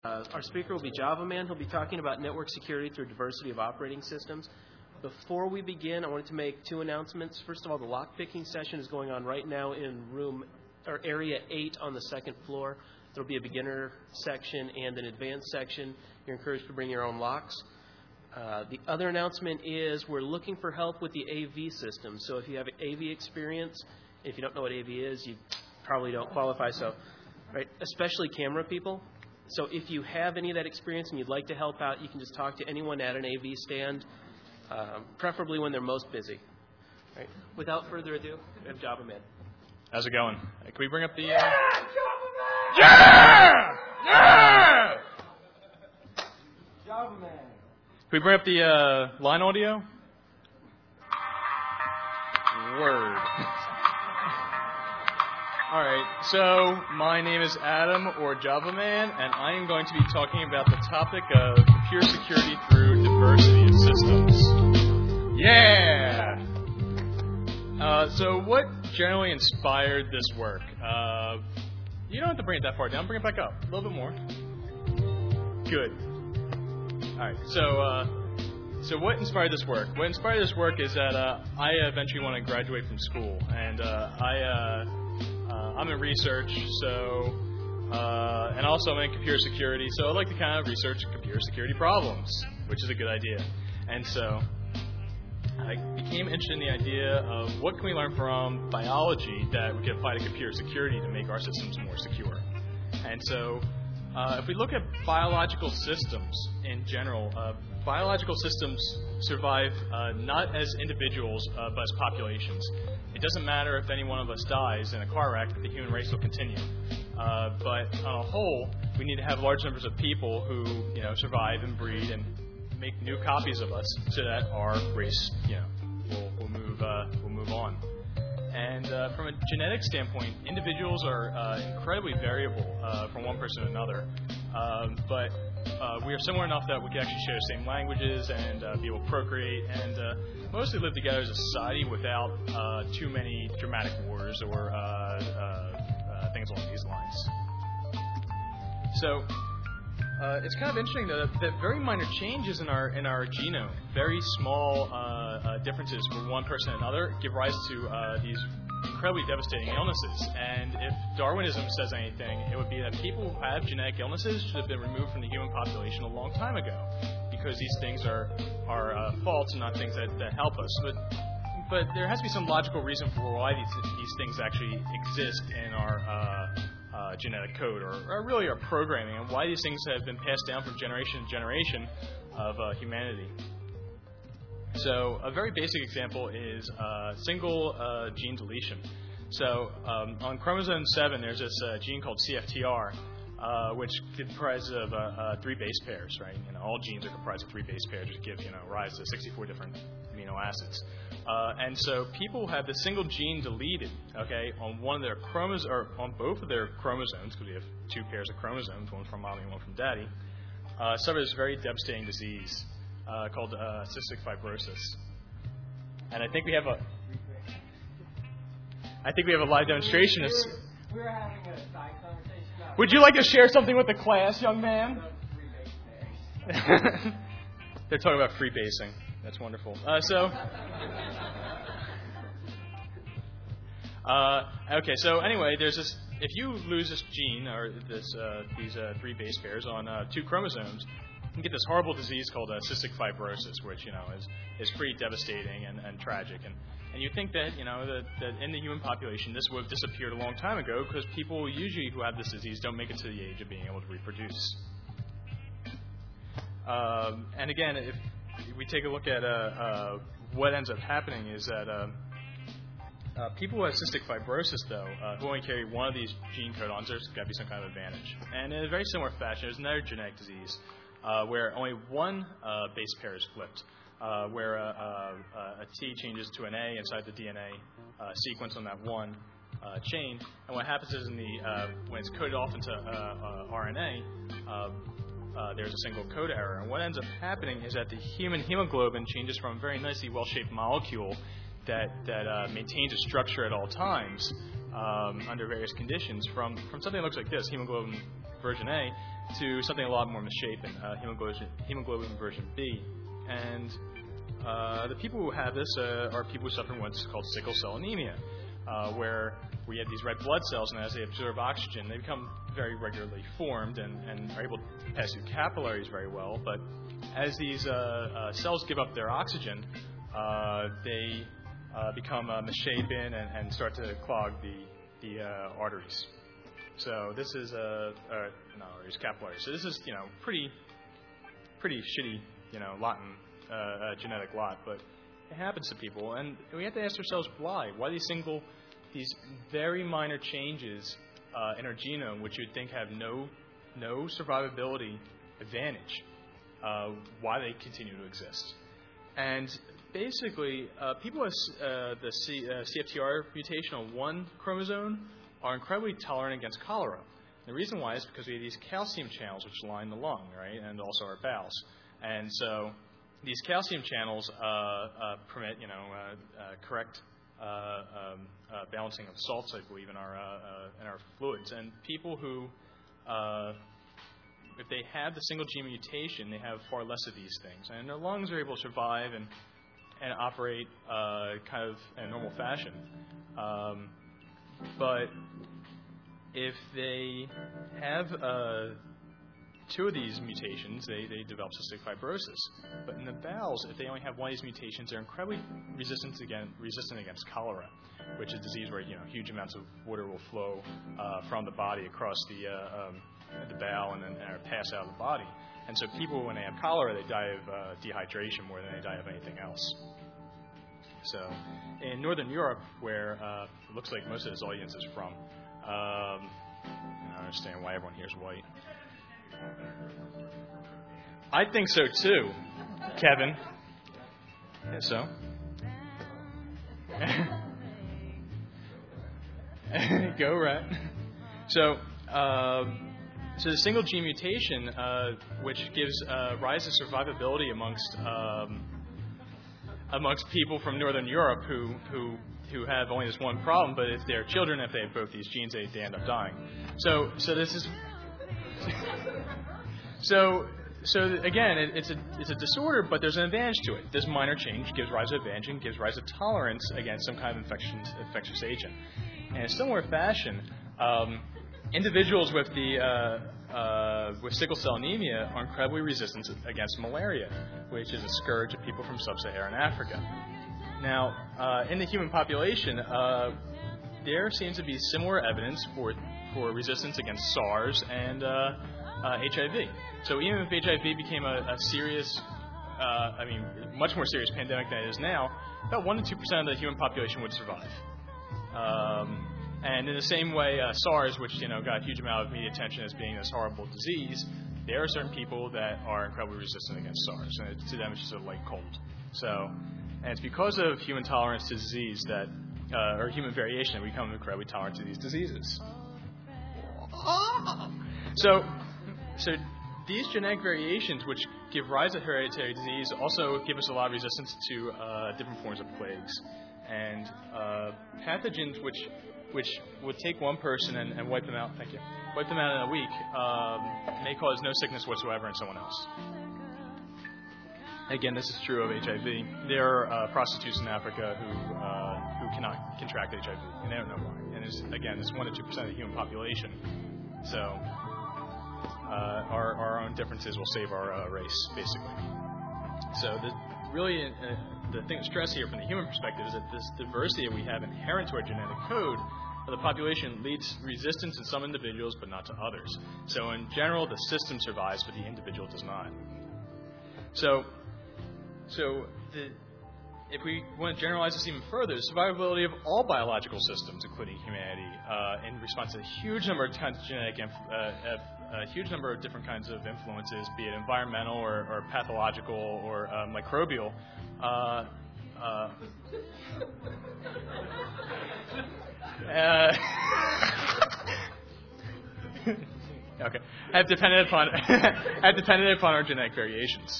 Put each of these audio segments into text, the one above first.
Our speaker will be Java Man. He'll be talking about network security through diversity of operating systems. Before we begin, I wanted to make two announcements. First of all, the lockpicking session is going on right now in area 8 on the second floor. There will be a beginner section and an advanced section. You're encouraged to bring your own locks. The other announcement is we're looking for help with the AV system. So if you have AV experience, if you don't know what AV is, you probably don't qualify. So, right, especially camera people. So if you have any of that experience and you'd like to help out, you can just talk to anyone at an AV stand, preferably when they're most busy. Right. Without further ado, we have Java Man. How's it going? Can we bring up the... Yeah! Yeah! Java Man. Can we bring up the line audio? Word. All right, so my name is Adam, or Java Man, and I am going to be talking about the topic of computer security through diversity of systems. Yeah! So what generally inspired this work? You don't have to bring it that far down. Bring it back up. A little bit more. Good. All right, so what inspired this work? What inspired this work is that I eventually want to graduate from school, and I'm in research, so and also I'm in computer security, so I like to kind of research computer security problems, which is a good idea. And so I became interested in the idea of what can we learn from biology that we can apply to computer security to make our systems more secure. And so if we look at biological systems in general, biological systems survive not as individuals, but as populations. It doesn't matter if any one of us dies in a car wreck, the human race will continue. But on a whole, we need to have large numbers of people who survive and breed and make new copies of us so that our race will move on. And from a genetic standpoint, individuals are incredibly variable from one person to another. But we are similar enough that we can actually share the same languages and be able to procreate and mostly live together as a society without too many dramatic wars or things along these lines. So it's kind of interesting that very minor changes in our genome, very small differences from one person to another, give rise to these incredibly devastating illnesses. And if Darwinism says anything, it would be that people who have genetic illnesses should have been removed from the human population a long time ago, because these things are faults and not things that help us. But there has to be some logical reason for why these things actually exist in our genetic code, or really our programming, and why these things have been passed down from generation to generation of humanity. So a very basic example is single gene deletion. So on chromosome 7, there's this gene called CFTR, which comprises of 3 base pairs, right? All genes are comprised of 3 base pairs, which give rise to 64 different amino acids. And so people who have the single gene deleted, okay, on one of their chromosomes, or on both of their chromosomes, because we have 2 pairs of chromosomes, one from mommy and one from daddy, suffer this very devastating disease called cystic fibrosis. And I think we have a live demonstration of. We were having a side conversation. Would you like to share something with the class, young man? They're talking about freebasing. That's wonderful. Okay, so anyway, there's this. If you lose this gene, or these 3 base pairs on 2 chromosomes, you can get this horrible disease called cystic fibrosis, which is pretty devastating and tragic. And you think that that in the human population this would have disappeared a long time ago, because people usually who have this disease don't make it to the age of being able to reproduce. And again, if we take a look at what ends up happening is that people who have cystic fibrosis, though, who only carry one of these gene codons, there's got to be some kind of advantage. And in a very similar fashion, there's another genetic disease where only one base pair is flipped, where a T changes to an A inside the DNA sequence on that one chain. And what happens is when it's coded off into RNA, there's a single code error. And what ends up happening is that the human hemoglobin changes from a very nicely well-shaped molecule that maintains its structure at all times under various conditions from something that looks like this, hemoglobin version A, to something a lot more misshapen, hemoglobin version B. And the people who have this are people who suffer from what's called sickle cell anemia, where we have these red blood cells, and as they absorb oxygen, they become very regularly formed and are able to pass through capillaries very well. But as these cells give up their oxygen, they become misshapen and start to clog the arteries. So this is not arteries, capillaries. So this is pretty shitty Latin genetic lot, but it happens to people, and we have to ask ourselves why. Why these very minor changes in our genome, which you'd think have no survivability advantage, why they continue to exist. And basically, people with the CFTR mutation on one chromosome are incredibly tolerant against cholera. The reason why is because we have these calcium channels which line the lung, right, and also our bowels. And so these calcium channels permit, correct balancing of salts, I believe, in our fluids. And people who, if they have the single gene mutation, they have far less of these things, and their lungs are able to survive and operate kind of in a normal fashion. But if they have two of these mutations, they develop cystic fibrosis. But in the bowels, if they only have one of these mutations, they're incredibly resistant against cholera, which is a disease where huge amounts of water will flow from the body across the bowel and then pass out of the body. And so people, when they have cholera, they die of dehydration more than they die of anything else. So in Northern Europe, where it looks like most of this audience is from, I don't understand why everyone here is white. I think so too, Kevin. And so? Go right. So the single gene mutation, which gives rise to survivability amongst people from Northern Europe who have only this one problem, but if they're children, if they have both these genes, they end up dying. So this is so again, it's a disorder, but there's an advantage to it. This minor change gives rise to advantage and gives rise to tolerance against some kind of infectious agent. And in a similar fashion, individuals with with sickle cell anemia are incredibly resistant against malaria, which is a scourge of people from sub-Saharan Africa. Now, in the human population, there seems to be similar evidence for resistance against SARS and HIV. So even if HIV became a serious, much more serious pandemic than it is now, about 1 to 2% of the human population would survive. And in the same way, SARS, which got a huge amount of media attention as being this horrible disease, there are certain people that are incredibly resistant against SARS, and to them it's just a light cold. So, and it's because of human tolerance to disease that, or human variation, that we become incredibly tolerant to these diseases. So these genetic variations, which give rise to hereditary disease, also give us a lot of resistance to different forms of plagues and pathogens which would take one person and wipe them out. Thank you. Wipe them out in a week may cause no sickness whatsoever in someone else. Again, this is true of HIV. There are prostitutes in Africa who cannot contract HIV, and they don't know why. And it's 1 to 2% of the human population. So our own differences will save our race, basically. So the thing to stress here from the human perspective is that this diversity that we have inherent to our genetic code of the population leads resistance in some individuals, but not to others. So in general, the system survives, but the individual does not. So if we want to generalize this even further, the survivability of all biological systems, including humanity, in response to a huge number of different kinds of influences, be it environmental or pathological or microbial. Okay, have depended upon our genetic variations.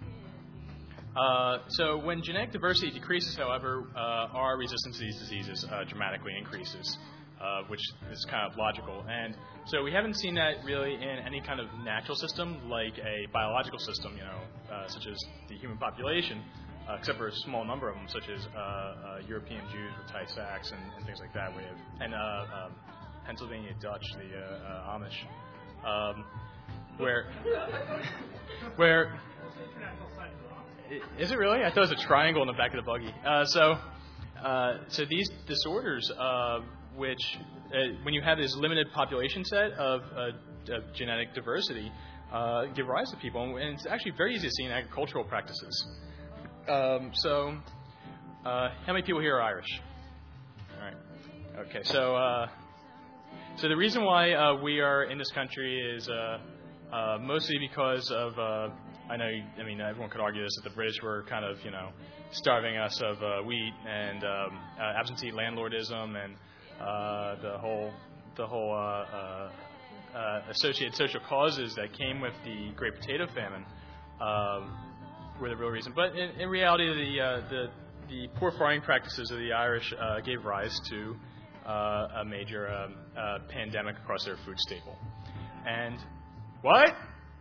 So when genetic diversity decreases, however, our resistance to these diseases dramatically increases. which is kind of logical. And so we haven't seen that really in any kind of natural system like a biological system, such as the human population, except for a small number of them, such as European Jews with Tay-Sachs and things like that. And Pennsylvania Dutch, the Amish, where is it really? I thought it was a triangle in the back of the buggy. So these disorders, which when you have this limited population set of genetic diversity, give rise to people, and it's actually very easy to see in agricultural practices. How many people here are Irish? All right. Okay. So the reason why we are in this country is mostly because of everyone could argue this, that the British were kind of starving us of wheat and absentee landlordism and the whole associated social causes that came with the Great Potato Famine were the real reason. But in reality, the poor farming practices of the Irish gave rise to a major pandemic across their food staple. And what?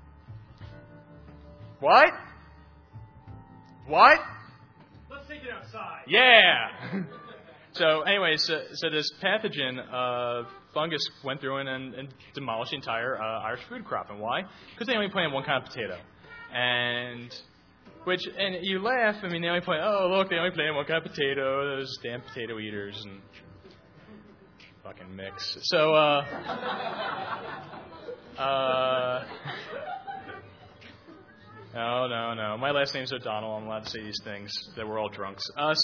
Let's take it outside. Yeah. So this pathogen fungus went through and demolished the entire Irish food crop. And why? Because they only planted one kind of potato. And you laugh. I mean, they only plant. Oh, look, they only planted one kind of potato. Those damn potato eaters and fucking mix. So No. My last name's O'Donnell. I'm allowed to say these things. That we're all drunks.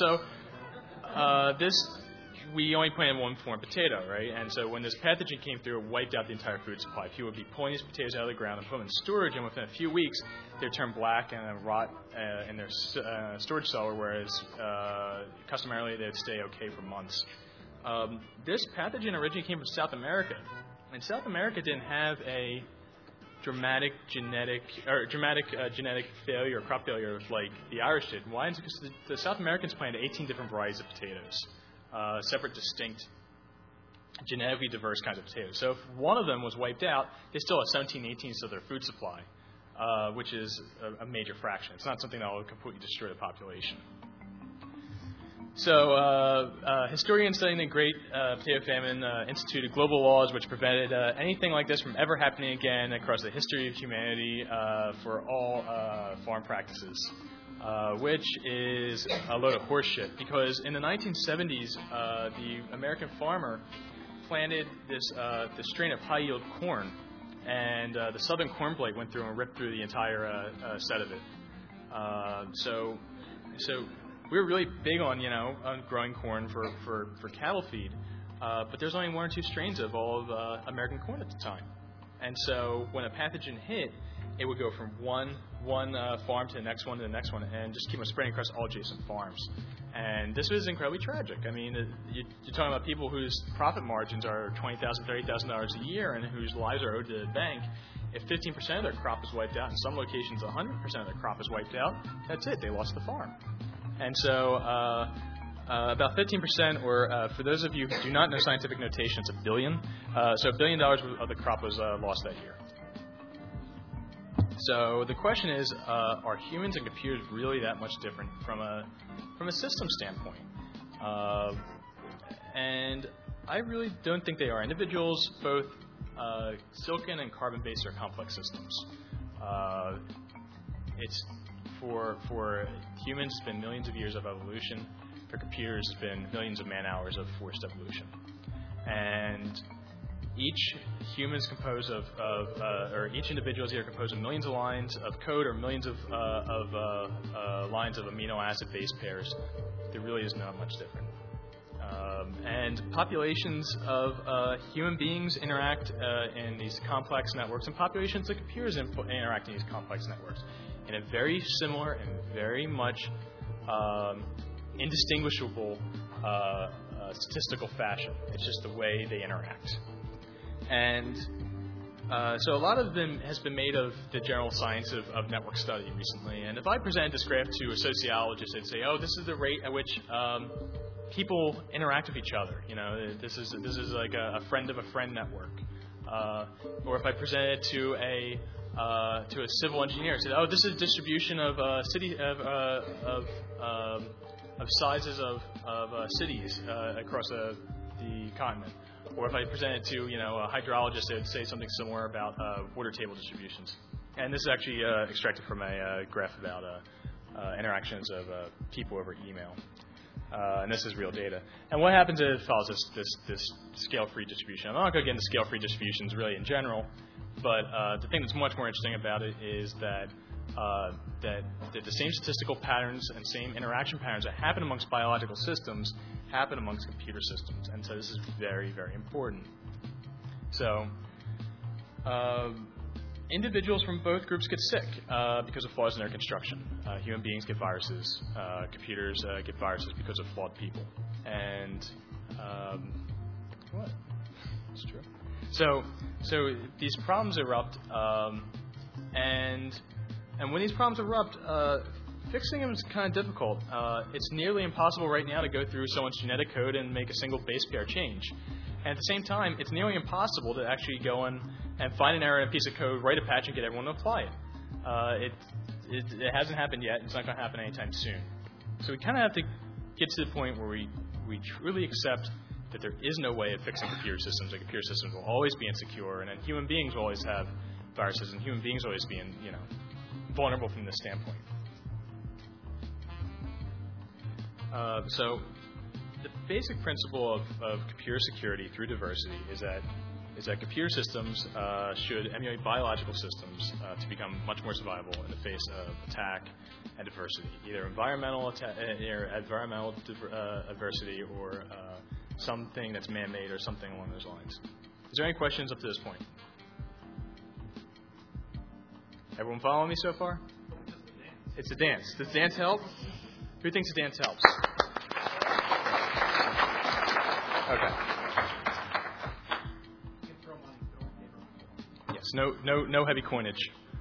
We only planted one form of potato, right? And so when this pathogen came through, it wiped out the entire food supply. People would be pulling these potatoes out of the ground and put them in storage, and within a few weeks, they'd turn black and rot in their storage cellar, whereas customarily they'd stay okay for months. This pathogen originally came from South America, and South America didn't have a dramatic genetic failure or crop failure like the Irish did. Why? It's because the South Americans planted 18 different varieties of potatoes, separate, distinct, genetically diverse kinds of potatoes. So if one of them was wiped out, they still have 17/18 of their food supply, which is a major fraction. It's not something that will completely destroy the population. So historians studying the Great Potato Famine instituted global laws which prevented anything like this from ever happening again across the history of humanity for all farm practices, which is a load of horseshit. Because in the 1970s, the American farmer planted this strain of high-yield corn, and the southern corn blade went through and ripped through the entire set of it. So we were really big on growing corn for cattle feed, but there's only one or two strains of all of American corn at the time, and so when a pathogen hit, it would go from one farm to the next one, and just keep on spreading across all adjacent farms. And this was incredibly tragic. I mean, you're talking about people whose profit margins are $20,000, $30,000 a year, and whose lives are owed to the bank. If 15% of their crop is wiped out, in some locations 100% of their crop is wiped out, that's it. They lost the farm. And so about 15%, or for those of you who do not know scientific notation, it's $1 billion. So $1 billion of the crop was lost that year. So the question is, are humans and computers really that much different from a system standpoint? And I really don't think they are. Individuals, both silicon and carbon-based, are complex systems. For humans, it's been millions of years of evolution. For computers, it's been millions of man-hours of forced evolution. And each human is composed or each individual is either composed of millions of lines of code or millions of lines of amino acid base pairs. There really is not much different. And populations of human beings interact in these complex networks, and populations of computers interact in these complex networks in a very similar and very much indistinguishable statistical fashion. It's just the way they interact. And so a lot of them has been made of the general science of network study recently. And if I presented this graph to a sociologist, they'd say, oh, this is the rate at which people interact with each other. This is like a friend of a friend network. Or if I present it to a civil engineer, say, oh, this is a distribution of sizes of cities across the continent. Or if I present it to a hydrologist, they would say something similar about water table distributions. And this is actually extracted from a graph about interactions of people over email. And this is real data. And what happens if it follows this scale-free distribution? I'm not going to get into scale-free distributions really in general, but the thing that's much more interesting about it is that the same statistical patterns and same interaction patterns that happen amongst biological systems happen amongst computer systems. And so this is very, very important. So individuals from both groups get sick because of flaws in their construction. Human beings get viruses. Computers get viruses because of flawed people. And what? It's true. So these problems erupt, and when these problems erupt, fixing them is kind of difficult. It's nearly impossible right now to go through someone's genetic code and make a single base pair change. And at the same time, it's nearly impossible to actually go in and find an error in a piece of code, write a patch, and get everyone to apply it. It hasn't happened yet. It's not going to happen anytime soon. So we kind of have to get to the point where we truly accept that there is no way of fixing computer systems. That computer systems will always be insecure, and then human beings will always have viruses, and human beings will always be vulnerable from this standpoint. So the basic principle of computer security through diversity is that computer systems should emulate biological systems to become much more survivable in the face of attack and adversity, either environmental adversity or something that's man-made or something along those lines. Is there any questions up to this point? Everyone following me so far? It's a dance. Does dance help? Who thinks a dance helps? Okay. Yes. No heavy coinage.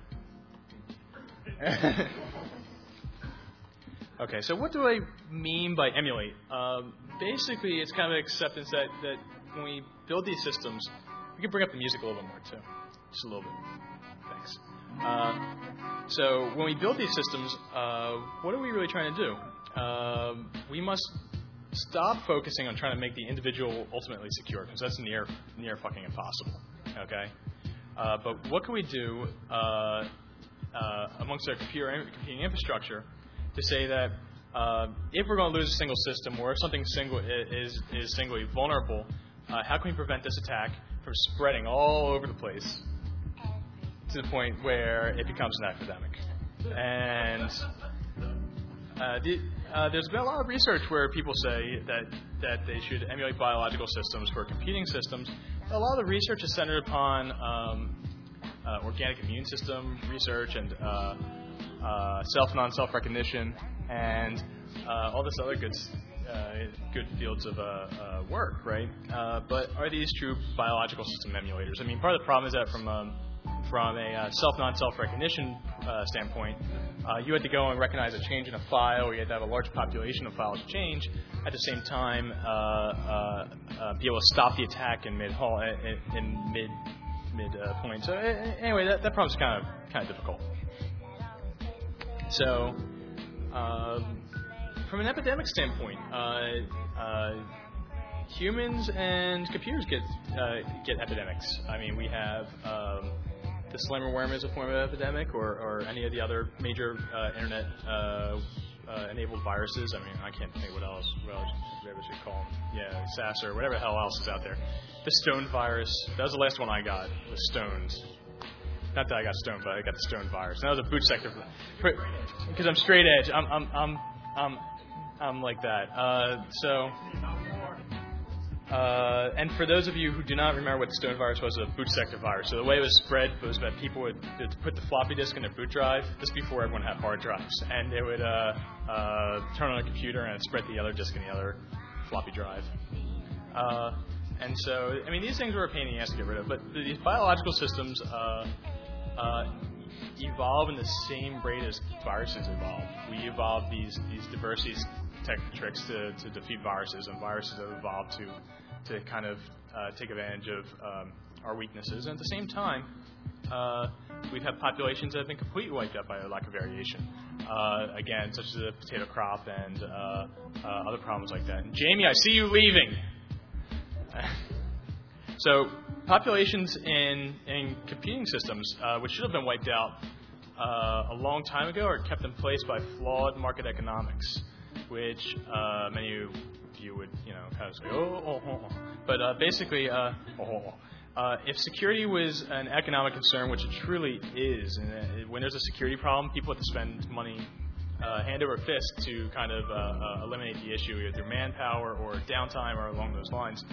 Okay. So what do I mean by emulate? Basically, it's kind of an acceptance that when we build these systems, we can bring up the music a little bit more too, just a little bit. Thanks. So when we build these systems, what are we really trying to do? We must stop focusing on trying to make the individual ultimately secure, because that's near fucking impossible. Okay, but what can we do amongst our computing infrastructure to say that if we're going to lose a single system, or if something is singly vulnerable, how can we prevent this attack from spreading all over the place to the point where it becomes an epidemic? And there's been a lot of research where people say that they should emulate biological systems for computing systems. A lot of the research is centered upon organic immune system research and non-self recognition and all this other good fields of work, right? But are these true biological system emulators? I mean, part of the problem is that from a non-self recognition standpoint, you had to go and recognize a change in a file, or you had to have a large population of files change. At the same time, be able to stop the attack in mid point. So anyway, that problem's kind of difficult. So from an epidemic standpoint, humans and computers get epidemics. I mean, we have the Slimer worm is a form of epidemic, or any of the other major internet enabled viruses. I mean, I can't think what else we should call them. Yeah, SAS or whatever the hell else is out there. The stone virus. That was the last one I got. The stones. Not that I got stoned, but I got the stone virus. And that was a boot sector. Because I'm straight edge. I'm like that. And for those of you who do not remember what the stone virus was, it was a boot sector virus. So the way it was spread was that people would put the floppy disk in their boot drive. This is before everyone had hard drives. And they would turn on a computer and it'd spread the other disk in the other floppy drive. And so, I mean, these things were a pain in the ass to get rid of. But these biological systems evolve in the same rate as viruses evolve. We evolve these diversities tricks to defeat viruses, and viruses have evolved to kind of take advantage of our weaknesses. And at the same time, we've had populations that have been completely wiped out by a lack of variation. Again, such as the potato crop and other problems like that. And Jamie, I see you leaving. So populations in competing systems, which should have been wiped out a long time ago, are kept in place by flawed market economics, which many of you would, kind of say, But basically, if security was an economic concern, which it truly is, and when there's a security problem, people have to spend money hand over fist to kind of eliminate the issue, either through manpower or downtime or along those lines.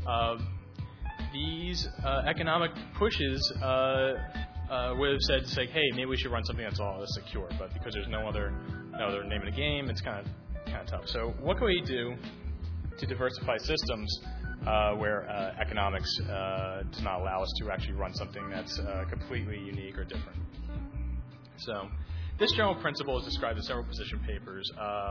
These economic pushes would have said, hey, maybe we should run something that's all secure. But because there's no other name in the game, it's kind of tough. So what can we do to diversify systems where economics does not allow us to actually run something that's completely unique or different? So this general principle is described in several position papers.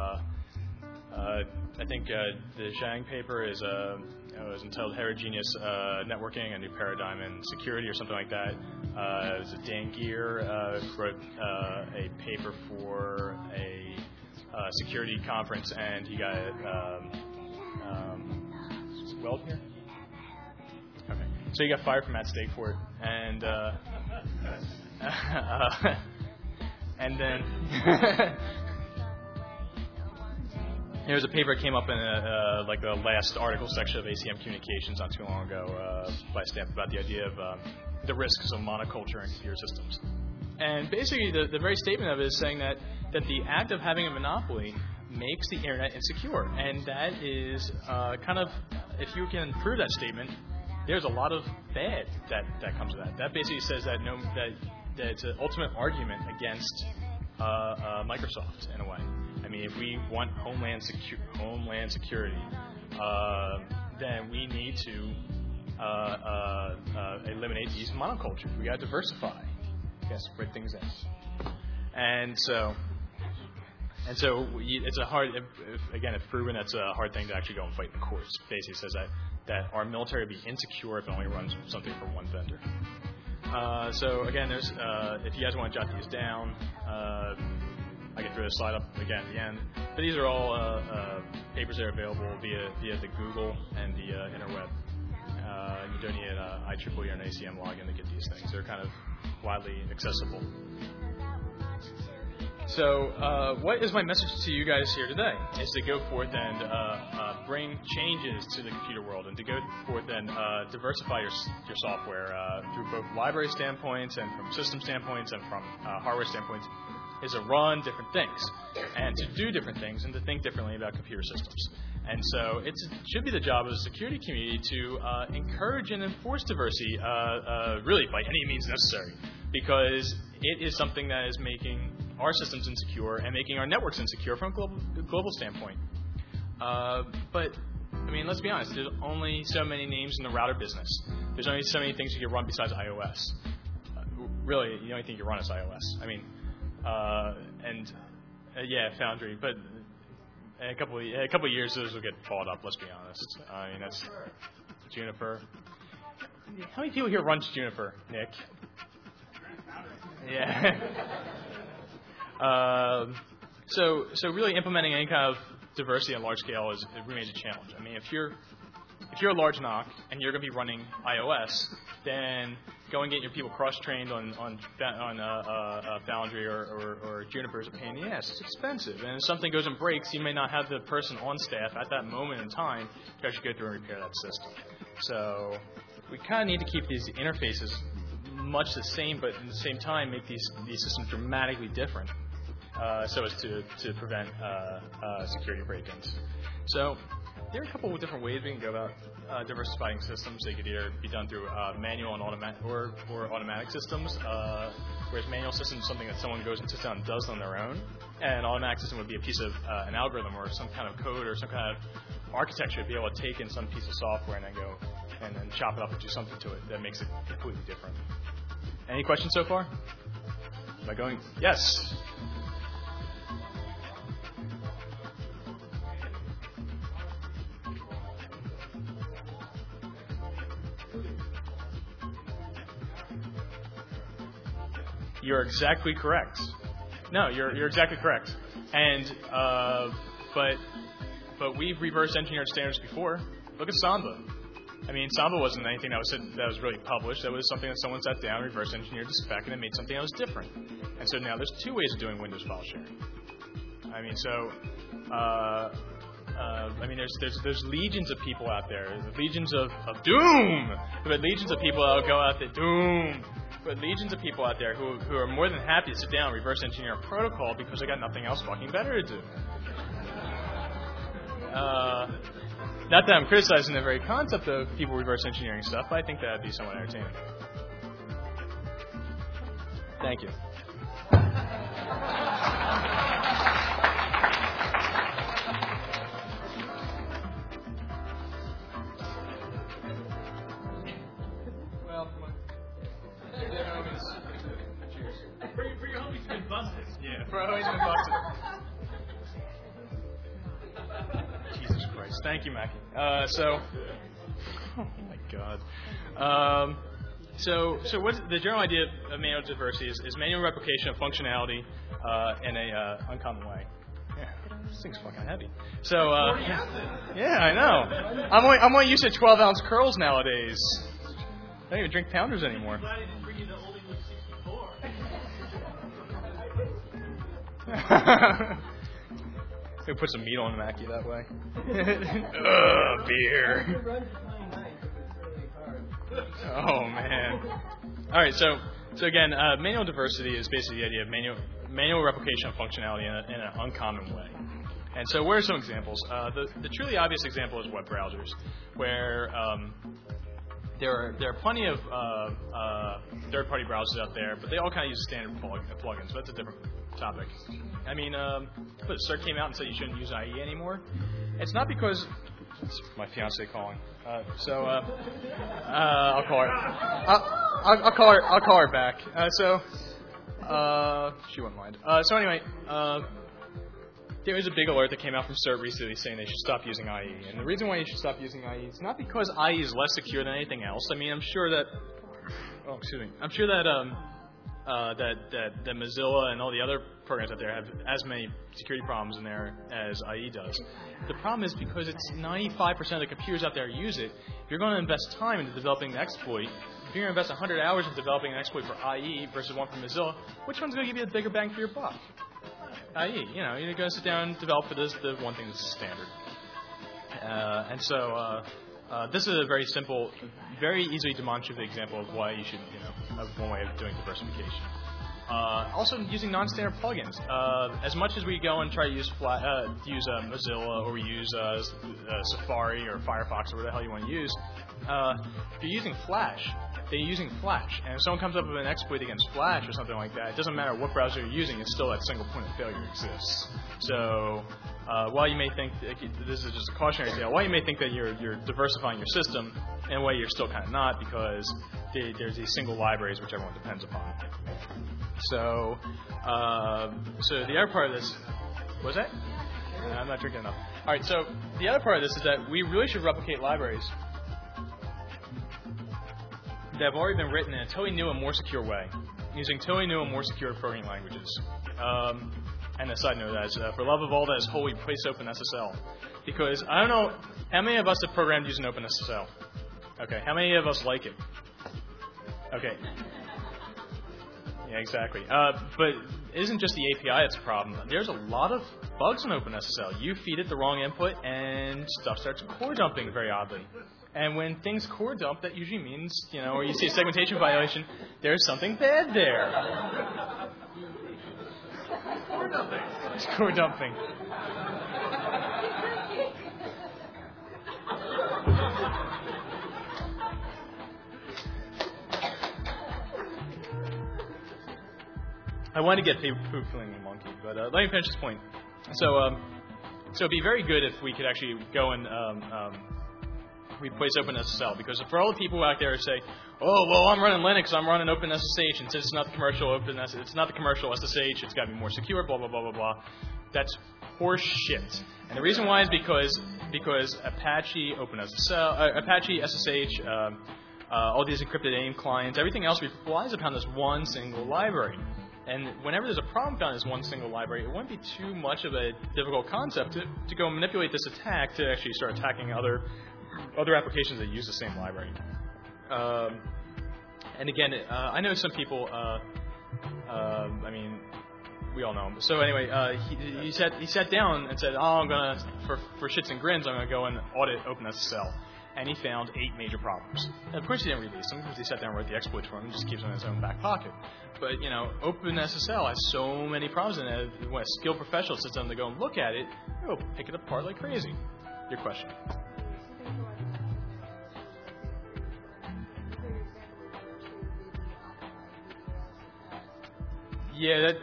I think the Zhang paper is entitled Heterogeneous Networking, a New Paradigm in Security, or something like that. It was Dan Geer wrote a paper for a security conference, and he got is it Weld here? Okay. So he got fired from Matt Stake for it, and and then there was a paper that came up in the last article section of ACM Communications not too long ago by Stanford about the idea of the risks of monoculture in computer systems. And basically, the very statement of it is saying that the act of having a monopoly makes the internet insecure, and that is kind of, if you can prove that statement, there's a lot of bad that comes with that. That basically says that that it's an ultimate argument against Microsoft in a way. I mean, if we want homeland security, then we need to eliminate these monocultures. We got to diversify. Yes, spread things out. And so it's a hard. If proven, that's a hard thing to actually go and fight in the courts. Basically, says that our military would be insecure if it only runs something from one vendor. So again, there's if you guys want to jot these down, I can throw the slide up again at the end. But these are all papers that are available via the Google and the interweb. You don't need an IEEE or an ACM login to get these things. They're kind of widely accessible. So what is my message to you guys here today? Is to go forth and bring changes to the computer world, and to go forth and diversify your software through both library standpoints and from system standpoints and from hardware standpoints, is to run different things and to do different things and to think differently about computer systems. And so it should be the job of the security community to encourage and enforce diversity really by any means necessary, because it is something that is making our systems insecure and making our networks insecure from a global standpoint. But, I mean, let's be honest, there's only so many names in the router business. There's only so many things you can run besides iOS. Really, the only thing you run is iOS. I mean, Foundry, but in a couple of years, those will get followed up, let's be honest. I mean, that's Juniper. How many people here run Juniper, Nick? Yeah. So really implementing any kind of diversity on large scale remains a challenge. I mean, if you're a large NOC and you're going to be running iOS, then go and get your people cross-trained on Foundry or Juniper is a pain in the ass. It's expensive, and if something goes and breaks, you may not have the person on staff at that moment in time to actually go through and repair that system. So we kind of need to keep these interfaces much the same, but at the same time make these systems dramatically different, so as to prevent security break-ins. So there are a couple of different ways we can go about diversifying systems. They could either be done through manual and automatic or automatic systems, whereas manual systems is something that someone goes and sits down and does on their own, and an automatic system would be a piece of an algorithm or some kind of code or some kind of architecture to be able to take in some piece of software and then go and then chop it up and do something to it that makes it completely different. Any questions so far? Am I going? Yes. You're exactly correct. No, you're exactly correct. And but we've reverse engineered standards before. Look at Samba. I mean, Samba wasn't anything that was really published. That was something that someone sat down, reverse engineered the spec, and it made something that was different. And so now there's two ways of doing Windows file sharing. I mean, so there's legions of people out there, legions of doom, but legions of people that will go out there, doom. But legions of people out there who are more than happy to sit down and reverse engineer a protocol because they got nothing else fucking better to do. Not that I'm criticizing the very concept of people reverse engineering stuff, but I think that would be somewhat entertaining. Thank you. Well, cheers. For your homie's been busted. Yeah, for our homie's been busted. Jesus Christ. Thank you, Mackie. Oh my God. So what's the general idea of manual diversity is manual replication of functionality in a uncommon way. Yeah, this thing's fucking heavy. So yeah, I know. I'm only used to 12-ounce curls nowadays. I don't even drink pounders anymore. I'm glad I didn't bring you the old English 64. We put some meat on the Mackie that way. Beer. Oh man. All right, so again, manual diversity is basically the idea of manual replication of functionality in an uncommon way. And so, where are some examples? The truly obvious example is web browsers, where there are plenty of third-party browsers out there, but they all kind of use standard plugins. So that's a different topic. I mean, CERT came out and said you shouldn't use IE anymore. It's not because it's my fiance calling. I'll call her. I'll call her back. She won't mind. So anyway, there was a big alert that came out from CERT recently saying they should stop using IE. And the reason why you should stop using IE is not because IE is less secure than anything else. I mean, I'm sure that that Mozilla and all the other programs out there have as many security problems in there as IE does. The problem is because it's 95% of the computers out there use it. If you're going to invest time into developing an exploit, if you're going to invest 100 hours in developing an exploit for IE versus one for Mozilla, which one's going to give you the bigger bang for your buck? IE. You know, you're going to sit down and develop for the one thing that's standard. This is a very simple, very easily demonstrable example of why you should, of one way of doing diversification. Also, using non-standard plugins. As much as we go and try to use Mozilla or we use Safari or Firefox or whatever the hell you want to use, if you're using Flash, they're using Flash. And if someone comes up with an exploit against Flash or something like that, it doesn't matter what browser you're using, it's still that single point of failure exists. So while you may think, this is just a cautionary tale, while you may think that you're diversifying your system, in a way you're still kind of not, because there's these single libraries which everyone depends upon. So the other part of this, what was that? I'm not drinking enough. All right, so the other part of this is that we really should replicate libraries that have already been written in a totally new and more secure way, using totally new and more secure programming languages. And a side note is, for love of all that is holy, place OpenSSL. Because I don't know, how many of us have programmed using OpenSSL? Okay, how many of us like it? Okay. Yeah, exactly. But it isn't just the API that's a problem. There's a lot of bugs in OpenSSL. You feed it the wrong input, and stuff starts core dumping very oddly. And when things core dump, that usually means, or you see a segmentation violation, there's something bad there. Core dumping. It's core dumping. I want to get poop feeling a monkey, but let me finish this point. So it'd be very good if we could actually go and replace OpenSSL, because for all the people out there who say, "Oh, well, I'm running Linux, I'm running OpenSSH, and since it's not the commercial it's not the commercial SSH, it's got to be more secure, blah blah blah blah blah," that's horse shit. And the reason why is because Apache OpenSSL, Apache SSH, all these encrypted AIM clients, everything else relies upon this one single library. And whenever there's a problem found in this one single library, it wouldn't be too much of a difficult concept to go manipulate this attack to actually start attacking other applications that use the same library. And again, I know some people. I mean, we all know him. So anyway, he sat down and said, "Oh, I'm gonna for shits and grins, I'm gonna go and audit OpenSSL." And he found 8 major problems. And of course, he didn't release them because he sat down and wrote the exploits for them and just keeps them in his own back pocket. But OpenSSL has so many problems in it. When a skilled professional sits down to go and look at it, they'll pick it apart like crazy. Your question? Yeah,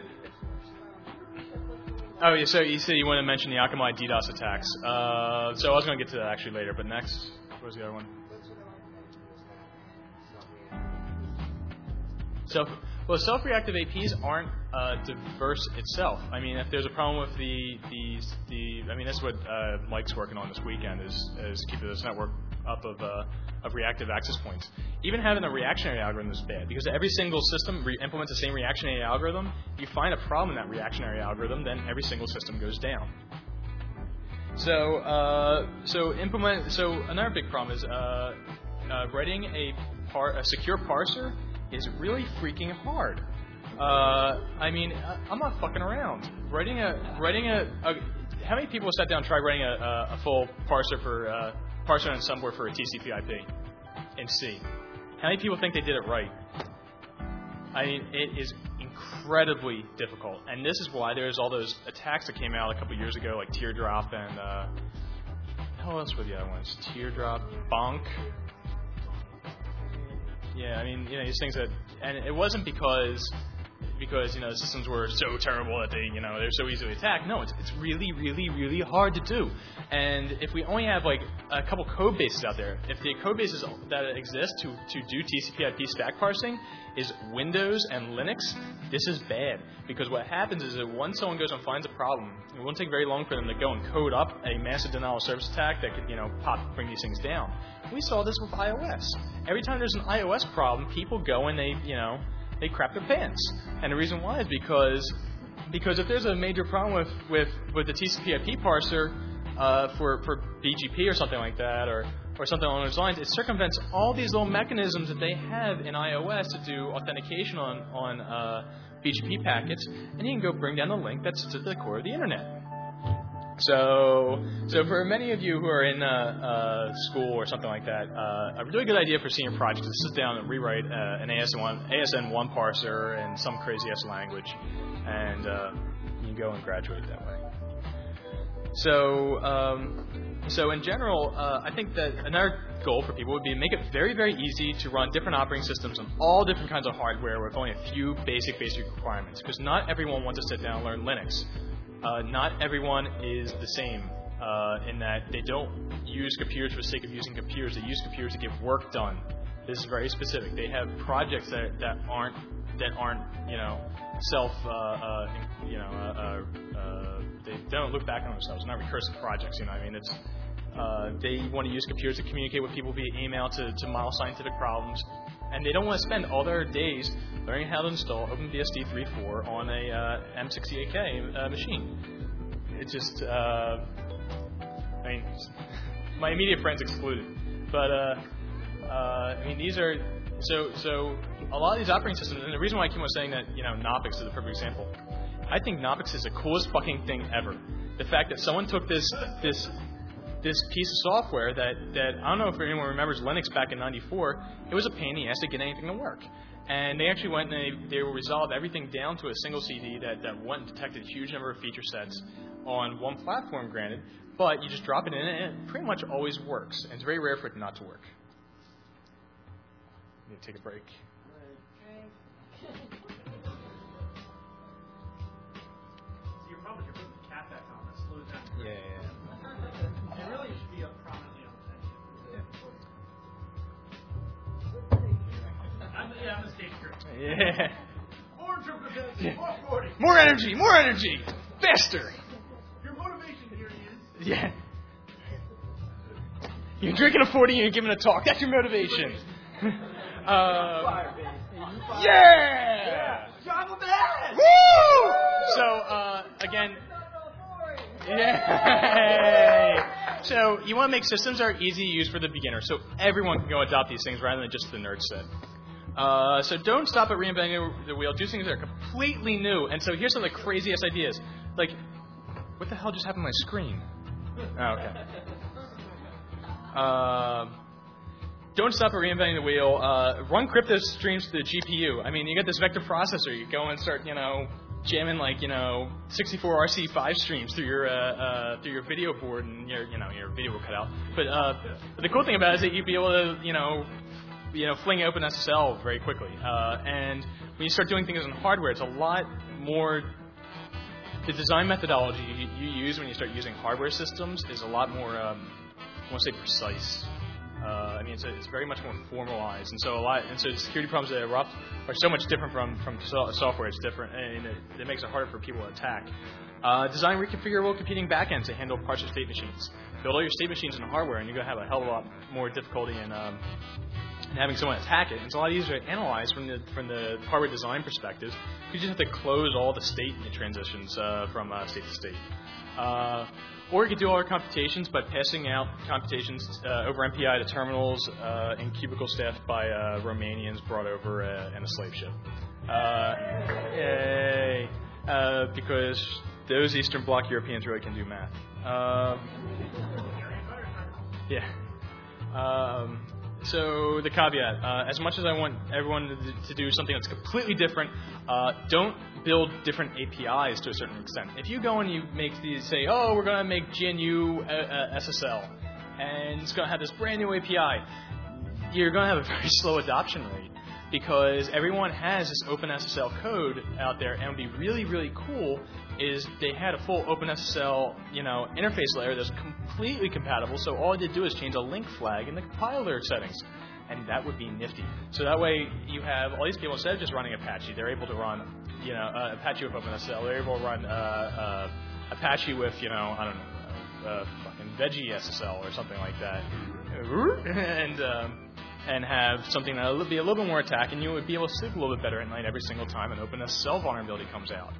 oh, yeah, so you said you want to mention the Akamai DDoS attacks. So I was going to get to that actually later, but next, what was the other one? Self-reactive APs aren't diverse itself. I mean, if there's a problem with I mean, that's what Mike's working on this weekend is keeping this network up of reactive access points. Even having a reactionary algorithm is bad because every single system implements the same reactionary algorithm. You find a problem in that reactionary algorithm, then every single system goes down. So another big problem is writing a secure parser is really freaking hard. I mean, I'm not fucking around. Writing a how many people sat down and tried writing a full parser for parser and subware for a TCP/IP in C? How many people think they did it right? I mean, it is incredibly difficult, and this is why there's all those attacks that came out a couple years ago, like Teardrop and how else were the other ones? Teardrop, Bonk. Yeah, I mean, these things that, and it wasn't because the systems were so terrible that they're so easily attacked. No, it's really, really, really hard to do. And if we only have like a couple code bases out there, if the code bases that exist to do TCP/IP stack parsing is Windows and Linux, this is bad because what happens is that once someone goes and finds a problem, it won't take very long for them to go and code up a massive denial of service attack that could bring these things down. We saw this with iOS. Every time there's an iOS problem, people go and they crap their pants. And the reason why is because if there's a major problem with the TCP/IP parser for BGP or something like that, or something along those lines, it circumvents all these little mechanisms that they have in iOS to do authentication on BGP packets, and you can go bring down the link that sits at the core of the internet. So for many of you who are in school or something like that, a really good idea for senior projects is to sit down and rewrite an ASN1 parser in some crazy ass language, and you can go and graduate that way. So in general, I think that another goal for people would be to make it very, very easy to run different operating systems on all different kinds of hardware with only a few basic requirements, because not everyone wants to sit down and learn Linux. Not everyone is the same in that they don't use computers for the sake of using computers. They use computers to get work done. This is very specific. They have projects that aren't they don't look back on themselves. They're not recursive projects. I mean, it's they want to use computers to communicate with people via email to model scientific problems. And they don't want to spend all their days learning how to install OpenBSD 3.4 on a M68K machine. It's just, I mean, my immediate friends excluded. But, I mean, these are, so a lot of these operating systems, and the reason why I keep on saying that, Knoppix is a perfect example. I think Knoppix is the coolest fucking thing ever. The fact that someone took this piece of software that I don't know if anyone remembers Linux back in '94. It was a pain in the ass to get anything to work, and they actually went and they resolved everything down to a single CD that went and detected a huge number of feature sets on one platform, granted, but you just drop it in and it pretty much always works, and it's very rare for it not to work. Need to take a break. Your problem is you're putting the cap back on. That slows down. Yeah. It really should be up prominently on the menu. I'm a stage crew. Yeah. More interpretation, more 40. More energy, faster. Your motivation here is. Yeah. You're drinking a 40 and you're giving a talk. That's your motivation. Yeah! John Levin! Woo! So, again, yay! So, you want to make systems that are easy to use for the beginner, so everyone can go adopt these things rather than just the nerd set. So don't stop at reinventing the wheel. Do things that are completely new. And so here's some of the craziest ideas. Like, what the hell just happened to my screen? Oh, okay. Don't stop at reinventing the wheel. Run crypto streams to the GPU. I mean, you get this vector processor. You go and start, jamming 64 RC5 streams through your video board, and your video will cut out. But the cool thing about it is that you'd be able to, fling OpenSSL very quickly. And when you start doing things in hardware, it's a lot more. The design methodology you use when you start using hardware systems is a lot more, I want to say, precise. It's very much more formalized, and so the security problems that erupt are so much different from software. It's different, and it makes it harder for people to attack. Design reconfigurable computing backends to handle partial state machines. Build all your state machines in hardware, and you're going to have a hell of a lot more difficulty in having someone attack it. It's a lot easier to analyze from the hardware design perspective. You just have to close all the state transitions from state to state. Or you could do all our computations by passing out computations over MPI to terminals in cubicle staffed by Romanians brought over in a slave ship. Yay! Because those Eastern Bloc Europeans really can do math. Yeah. So the caveat, as much as I want everyone to do something that's completely different, don't build different APIs to a certain extent. If you go and you make say, we're going to make GNU SSL, and it's going to have this brand new API, you're going to have a very slow adoption rate because everyone has this OpenSSL code out there, and it would be really, really cool is they had a full OpenSSL, interface layer that's completely compatible. So all I did do is change a link flag in the compiler settings, and that would be nifty. So that way you have all these people, instead of just running Apache, they're able to run, Apache with OpenSSL. They're able to run Apache with, fucking Veggie SSL or something like that, and have something that would be a little bit more attack, and you would be able to sleep a little bit better at night every single time an OpenSSL vulnerability comes out.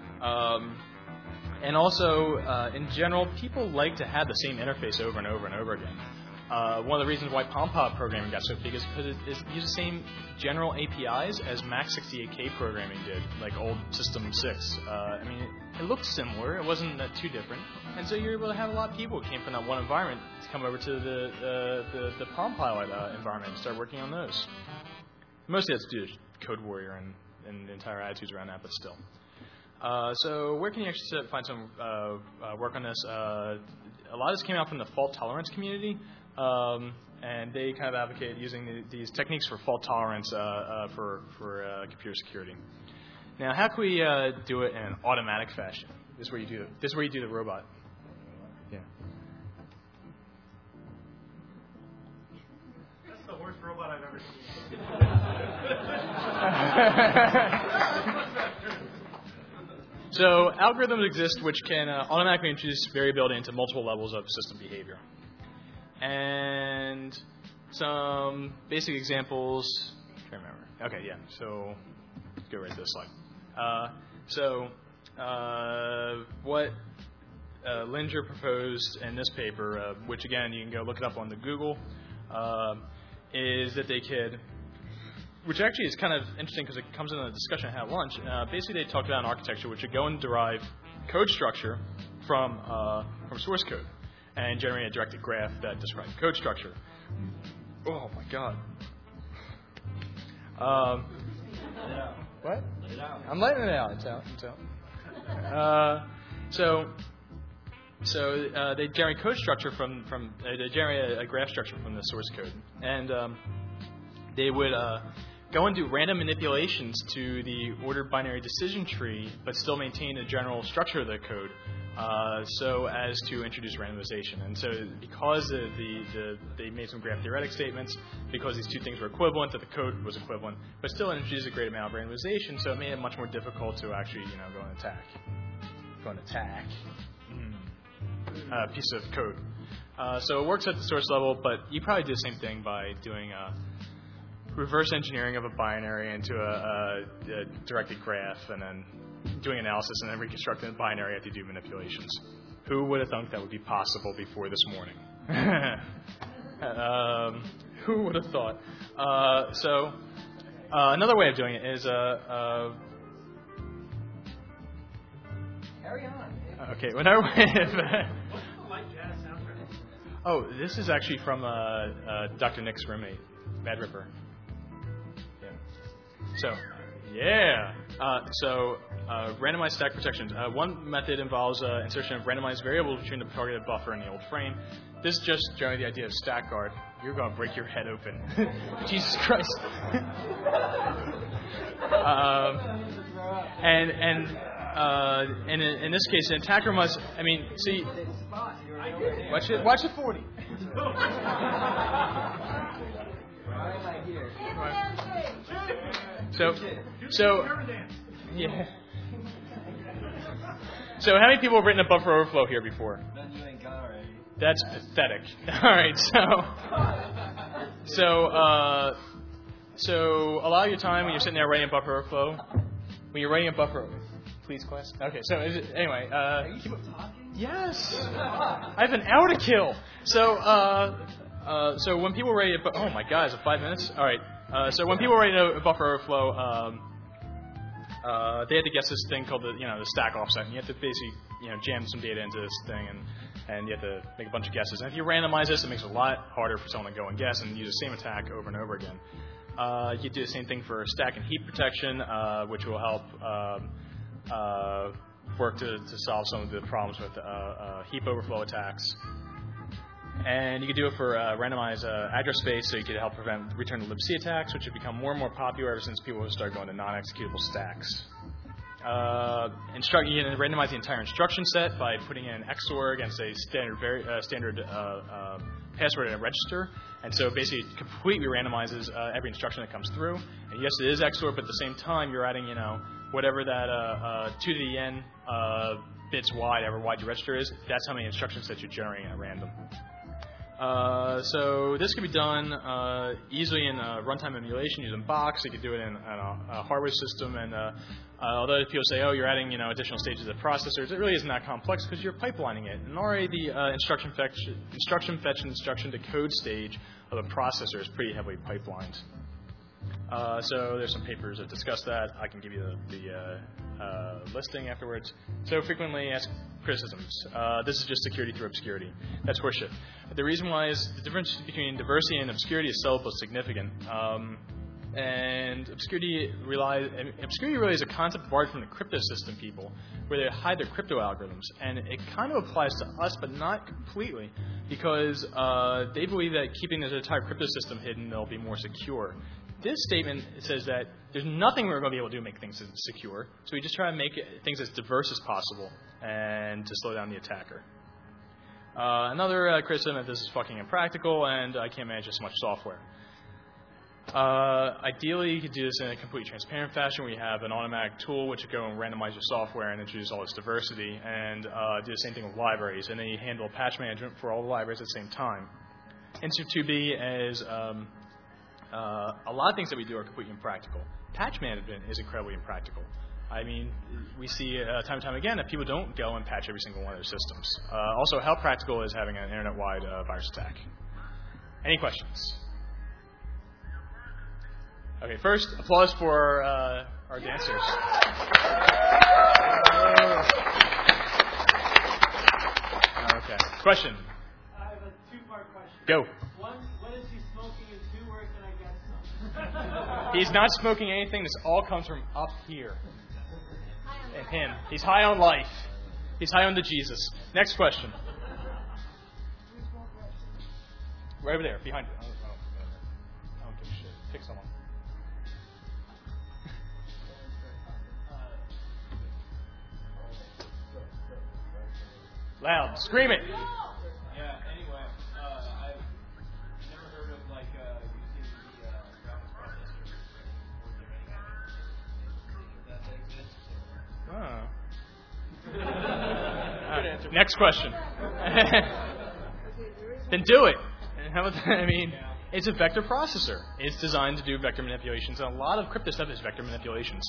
And also, in general, people like to have the same interface over and over and over again. One of the reasons why PomPop programming got so big is because it uses the same general APIs as Max68K programming did, like old System 6. It looked similar. It wasn't too different. And so you're able to have a lot of people who came from that one environment to come over to the PalmPilot environment and start working on those. Mostly that's due to Code Warrior and the entire attitudes around that, but still. So where can you actually find some work on this? A lot of this came out from the fault tolerance community, and they kind of advocate using these techniques for fault tolerance for computer security. Now, how can we do it in an automatic fashion? This is where you do the robot. Yeah. That's the worst robot I've ever seen. So algorithms exist which can automatically introduce variability into multiple levels of system behavior. And some basic examples. I'm trying to remember. Okay, yeah. So let's go right to this slide. What Linger proposed in this paper, which again you can go look it up on the Google, is that they could. Which actually is kind of interesting because it comes in a discussion I had at lunch. Basically, they talked about an architecture which would go and derive code structure from source code and generate a directed graph that describes code structure. Oh my God. What? I'm letting it out. It's out. So they generate code structure they generate a graph structure from the source code, and they would go and do random manipulations to the ordered binary decision tree, but still maintain the general structure of the code, so as to introduce randomization. And so because they made some graph theoretic statements, because these two things were equivalent, that the code was equivalent, but still introduced a great amount of randomization, so it made it much more difficult to actually go and attack. A piece of code. So it works at the source level, but you probably do the same thing by doing reverse engineering of a binary into a directed graph, and then doing analysis and then reconstructing the binary after you do manipulations. Who would have thought that would be possible before this morning? Who would have thought? So another way of doing it is Carry on. okay. Another way of What's the light jazz soundtrack? oh, this is actually from Dr. Nick's roommate, Bad Ripper. Yeah. So randomized stack protections. One method involves insertion of randomized variables between the targeted buffer and the old frame. This is just generally the idea of stack guard. You're going to break your head open. Jesus Christ. And in this case, an attacker must. I mean, see. Watch it 40. So yeah. So how many people have written a buffer overflow here before? None you ain't got already. That's pathetic. All right, so allow your time when you're sitting there writing a buffer overflow. When you're writing a buffer, please, class. Okay, so anyway. Are you still talking? Yes. I have an hour to kill. So when people write oh my God, is it 5 minutes? All right. So when people write a buffer overflow, they had to guess this thing called the stack offset, and you have to basically jam some data into this thing, and you have to make a bunch of guesses. And if you randomize this, it makes it a lot harder for someone to go and guess and use the same attack over and over again. You do the same thing for stack and heap protection, which will help work to solve some of the problems with heap overflow attacks. And you can do it for randomized address space, so you can help prevent return to libc attacks, which have become more and more popular ever since people have started going to non-executable stacks. You can randomize the entire instruction set by putting in XOR against a standard password in a register. And so basically it completely randomizes every instruction that comes through. And yes, it is XOR, but at the same time you're adding, whatever that 2 to the n bits wide, however wide your register is, that's how many instruction sets you're generating at random. So this can be done easily in runtime emulation using Box. You could do it in a hardware system. And although people say, oh, you're adding additional stages of processors, it really isn't that complex because you're pipelining it. And already the instruction fetch and instruction decode stage of a processor is pretty heavily pipelined. So there's some papers that discuss that. I can give you the listing afterwards. So frequently asked criticisms. This is just security through obscurity. That's horseshit. The reason why is the difference between diversity and obscurity is so significant. And obscurity really is a concept borrowed from the crypto system people, where they hide their crypto algorithms. And it kind of applies to us, but not completely, because they believe that keeping the entire crypto system hidden, they'll be more secure. This statement says that there's nothing we're going to be able to do to make things secure, so we just try to make things as diverse as possible and to slow down the attacker. Another criticism that this is fucking impractical and I can't manage this much software. Ideally, you could do this in a completely transparent fashion where you have an automatic tool which would go and randomize your software and introduce all this diversity, and do the same thing with libraries, and then you handle patch management for all the libraries at the same time. Insert2B is a lot of things that we do are completely impractical. Patch management is incredibly impractical. I mean, we see time and time again that people don't go and patch every single one of their systems. Also, how practical is having an internet-wide virus attack? Any questions? Okay, first, applause for our dancers. Okay, question? I have a two-part question. Go. One, what is he smoking? And two, where can I get some? He's not smoking anything. This all comes from up here. And him. He's high on life. He's high on the Jesus. Next question. Right over there, behind you. I don't give a shit. Pick someone. Loud. Scream it. Yeah, anyway, I've never heard of using the graphics processor for generating that exists. Next question. Then do it. How about that? I mean, It's a vector processor. It's designed to do vector manipulations, and a lot of crypto stuff is vector manipulations.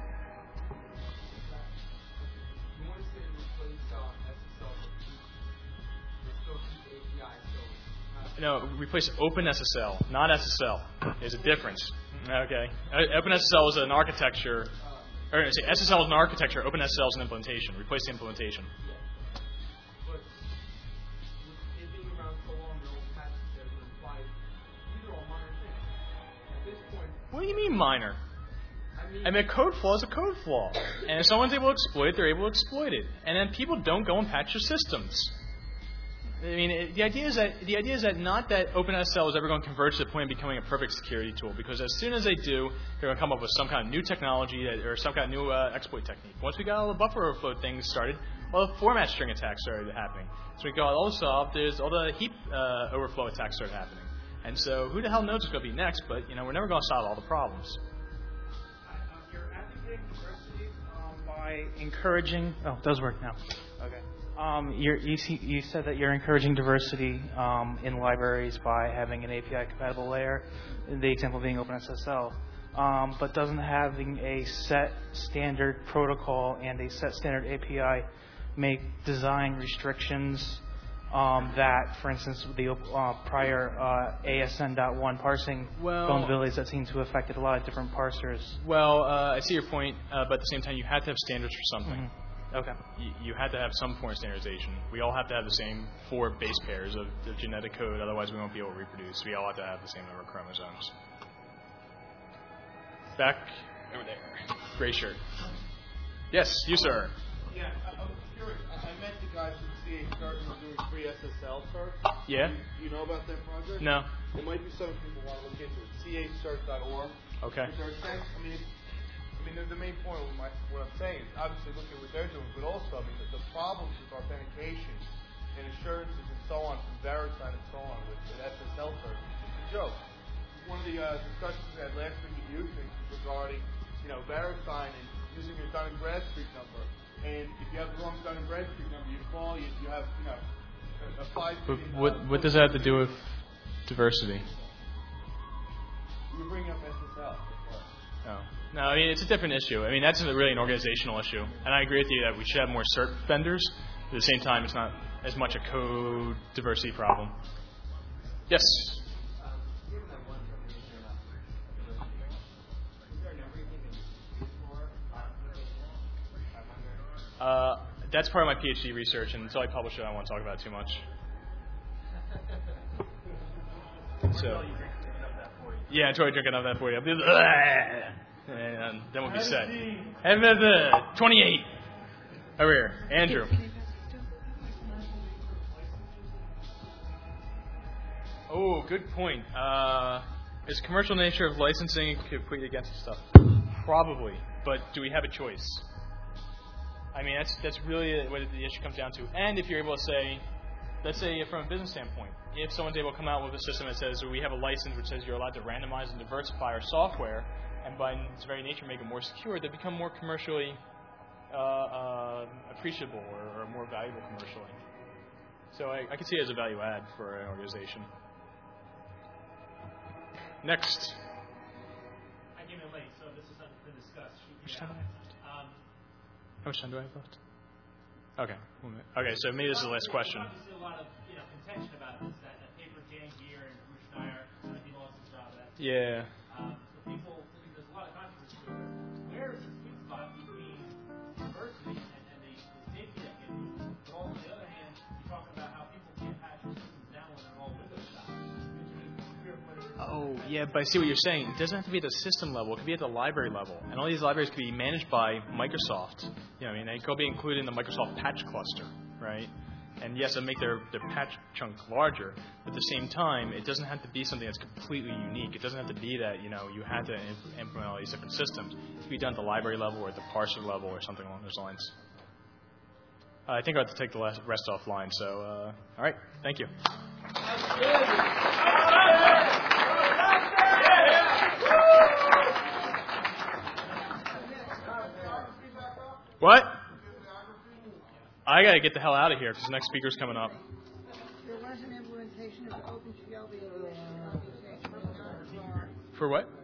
No, replace OpenSSL, not SSL. There's a difference. Okay. OpenSSL is an architecture, or say SSL is an architecture, OpenSSL is an implementation. Replace the implementation. But it being around so long, there will patches there that imply these are all minor things. At this point, What do you mean minor? I mean, a code flaw is a code flaw. And if someone's able to exploit it, they're able to exploit it. And then people don't go and patch their systems. I mean, the idea is that not that OpenSSL is ever going to converge to the point of becoming a perfect security tool, because as soon as they do, they're going to come up with some kind of new technology or some kind of new exploit technique. Once we got all the buffer overflow things started, all the format string attacks started happening. So we got all solved. There's all the heap overflow attacks started happening. And so who the hell knows what's going to be next? But we're never going to solve all the problems. You're advocating diversity by encouraging. Oh, it does work now. Okay. You said that you're encouraging diversity in libraries by having an API-compatible layer, the example being OpenSSL, but doesn't having a set standard protocol and a set standard API make design restrictions that, for instance, the prior ASN.1 parsing vulnerabilities that seem to have affected a lot of different parsers? Well, I see your point, but at the same time, you have to have standards for something. Mm-hmm. Okay. You had to have some form of standardization. We all have to have the same 4 base pairs of genetic code, otherwise we won't be able to reproduce. We all have to have the same number of chromosomes. Back over there. Gray shirt. Yes, you, sir. yeah, I was curious. I met the guys from CA Cert who are doing free SSL cert. Yeah? You know about that project? No. There might be some people want to look into it. CACert.org. Okay. But they're saying, the main point of what I'm saying is obviously look at what they're doing, but also, the problems with authentication and assurances and so on from VeriSign and so on with SSL cert is a joke. One of the discussions we had last week with you was regarding, VeriSign and using your Dun & Bradstreet number. And if you have the wrong Dun & Bradstreet number, you fall, you have, a 5 But what does that have to do with diversity? You were bringing up SSL. Oh. No, it's a different issue. That's really an organizational issue. And I agree with you that we should have more cert vendors. But at the same time, it's not as much a code diversity problem. Yes? Given that one termination or not, is there a number you think it's used for? That's part of my PhD research, and until I publish it, I don't want to talk about it too much. So, yeah, until I drink enough of that for you. And then we'll be set. 28. Over here. Andrew. Oh, good point. Is commercial nature of licensing completely against this stuff? Probably. But do we have a choice? That's really what the issue comes down to. And if you're able to say, let's say from a business standpoint, if someone's able to come out with a system that says we have a license which says you're allowed to randomize and diversify our software, and by its very nature make it more secure, they become more commercially appreciable or more valuable commercially. So I can see it as a value add for an organization. Next. I came in late, so this is something to discuss. How much time do I have left? Okay. Okay, so maybe this is the last question. There's obviously a lot of contention about this. That paper Jan Geer and Bruce Schneier, he lost his job at. Yeah. There's a lot of controversy over where is the sweet spot between diversity and the safety that can be used. But on the other hand, you're talking about how people can't patch their systems down when they're all Windows shops. Oh, yeah, but I see what you're saying. It doesn't have to be at the system level. It could be at the library level. And all these libraries could be managed by Microsoft. They could be included in the Microsoft patch cluster, right? And yes, it'll make their patch chunk larger. But at the same time, it doesn't have to be something that's completely unique. It doesn't have to be that, you had to implement all these different systems. It could be done at the library level or at the parser level or something along those lines. I think I have to take the rest offline. So, all right. Thank you. What? I got to get the hell out of here because the next speaker's coming up. There was an implementation of OpenGL the other day. For what?